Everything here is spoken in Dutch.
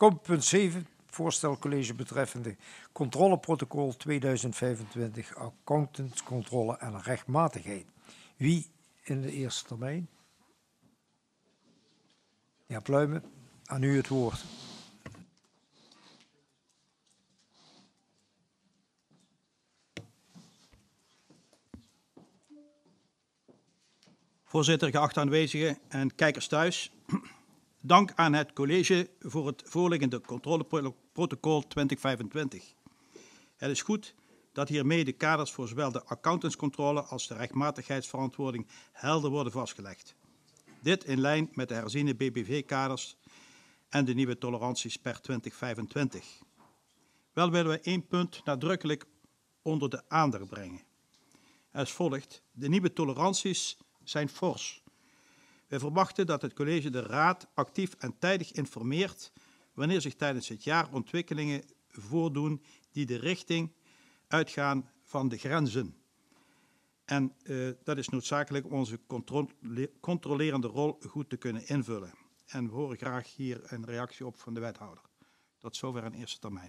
Komt punt 7, voorstel college betreffende controleprotocol 2025, accountantscontrole en rechtmatigheid. Wie in de eerste termijn? De heer Pluimen, aan u het woord. Voorzitter, geachte aanwezigen en kijkers thuis. Dank aan het college voor het voorliggende controleprotocol 2025. Het is goed dat hiermee de kaders voor zowel de accountantscontrole als de rechtmatigheidsverantwoording helder worden vastgelegd. Dit in lijn met de herziene BBV-kaders en de nieuwe toleranties per 2025. Wel willen we één punt nadrukkelijk onder de aandacht brengen. Als volgt: de nieuwe toleranties zijn fors. Wij verwachten dat het college de Raad actief en tijdig informeert wanneer zich tijdens het jaar ontwikkelingen voordoen die de richting uitgaan van de grenzen. En dat is noodzakelijk om onze controlerende rol goed te kunnen invullen. En we horen graag hier een reactie op van de wethouder. Tot zover in eerste termijn.